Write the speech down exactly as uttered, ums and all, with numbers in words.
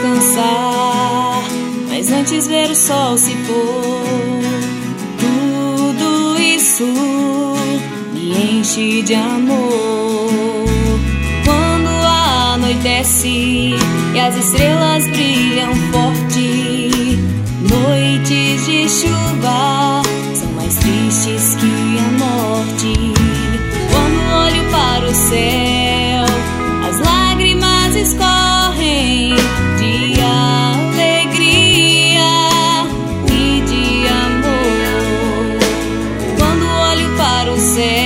descansar, mas antes ver o sol se pôr. Tudo isso me enche de amor. Quando anoitece e as estrelas brilham forte, noites de chuva são mais tristes que a morte. Quando olho para o céu, as lágrimas escorrem de alegria e de amor. Quando olho para o céu,